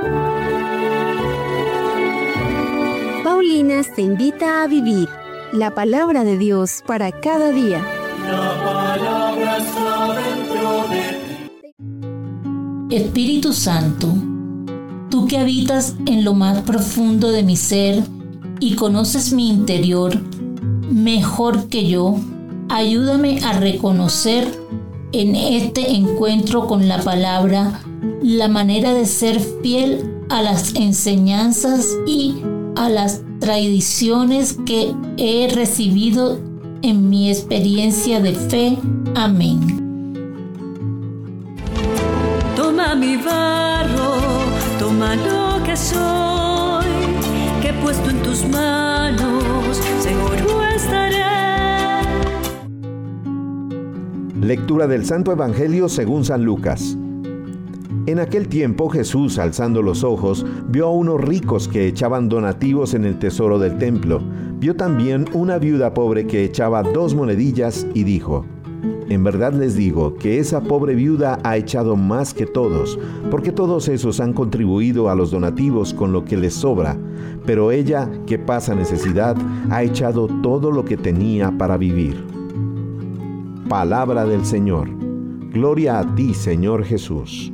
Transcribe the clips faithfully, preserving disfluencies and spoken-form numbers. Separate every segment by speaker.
Speaker 1: Paulinas te invita a vivir la palabra de Dios para cada día.
Speaker 2: La palabra está dentro de ti.
Speaker 3: Espíritu Santo, tú que habitas en lo más profundo de mi ser y conoces mi interior mejor que yo, ayúdame a reconocer en este encuentro con la palabra la manera de ser fiel a las enseñanzas y a las tradiciones que he recibido en mi experiencia de fe. Amén.
Speaker 4: Toma mi barro, toma lo que soy, que he puesto en tus manos, seguro estaré.
Speaker 5: Lectura del Santo Evangelio según San Lucas. En aquel tiempo Jesús, alzando los ojos, vio a unos ricos que echaban donativos en el tesoro del templo. Vio también una viuda pobre que echaba dos monedillas y dijo: En verdad les digo que esa pobre viuda ha echado más que todos, porque todos esos han contribuido a los donativos con lo que les sobra, pero ella, que pasa necesidad, ha echado todo lo que tenía para vivir. Palabra del Señor. Gloria a ti, Señor Jesús.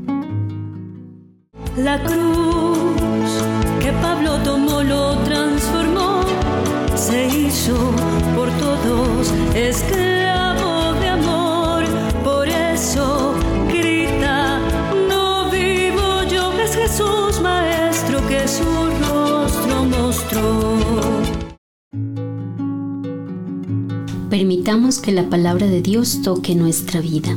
Speaker 4: La cruz que Pablo tomó lo transformó, se hizo por todos esclavo de amor. Por eso grita: no vivo yo, es Jesús Maestro que su rostro mostró.
Speaker 1: Permitamos que la palabra de Dios toque nuestra vida.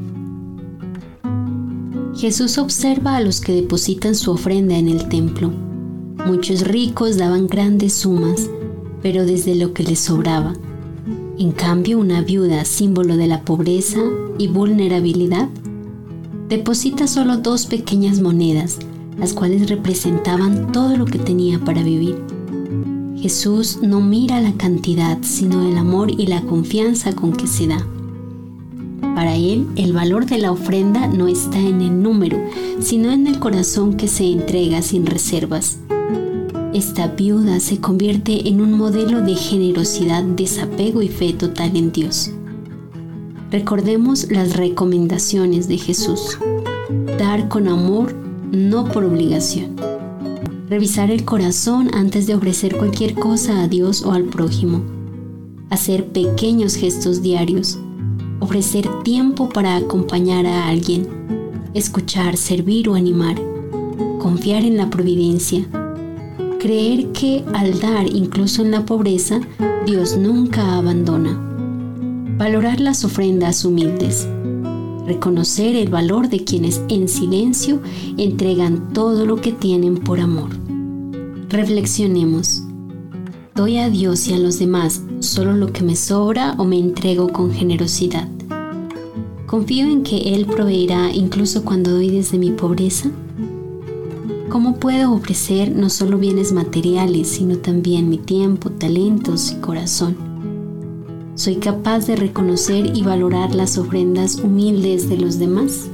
Speaker 1: Jesús observa a los que depositan su ofrenda en el templo. Muchos ricos daban grandes sumas, pero desde lo que les sobraba. En cambio, una viuda, símbolo de la pobreza y vulnerabilidad, deposita solo dos pequeñas monedas, las cuales representaban todo lo que tenía para vivir. Jesús no mira la cantidad, sino el amor y la confianza con que se da. Para Él, el valor de la ofrenda no está en el número, sino en el corazón que se entrega sin reservas. Esta viuda se convierte en un modelo de generosidad, desapego y fe total en Dios. Recordemos las recomendaciones de Jesús. Dar con amor, no por obligación. Revisar el corazón antes de ofrecer cualquier cosa a Dios o al prójimo. Hacer pequeños gestos diarios. Ofrecer tiempo para acompañar a alguien, escuchar, servir o animar, confiar en la providencia, creer que al dar incluso en la pobreza, Dios nunca abandona, valorar las ofrendas humildes, reconocer el valor de quienes en silencio entregan todo lo que tienen por amor. Reflexionemos. ¿Doy a Dios y a los demás solo lo que me sobra o me entrego con generosidad? ¿Confío en que Él proveerá incluso cuando doy desde mi pobreza? ¿Cómo puedo ofrecer no solo bienes materiales, sino también mi tiempo, talentos y corazón? ¿Soy capaz de reconocer y valorar las ofrendas humildes de los demás?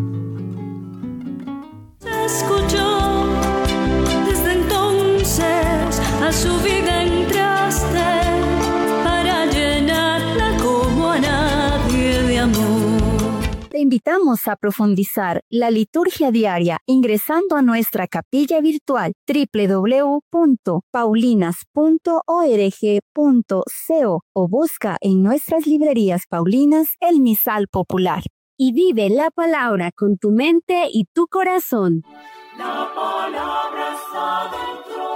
Speaker 4: Escuchó, desde entonces a su vida entraste para llenarla como a nadie de amor.
Speaker 1: Te invitamos a profundizar la liturgia diaria ingresando a nuestra capilla virtual doble u doble u doble u punto paulinas punto org punto co o busca en nuestras librerías paulinas el misal popular. Y vive la palabra con tu mente y tu corazón.
Speaker 2: La palabra está dentro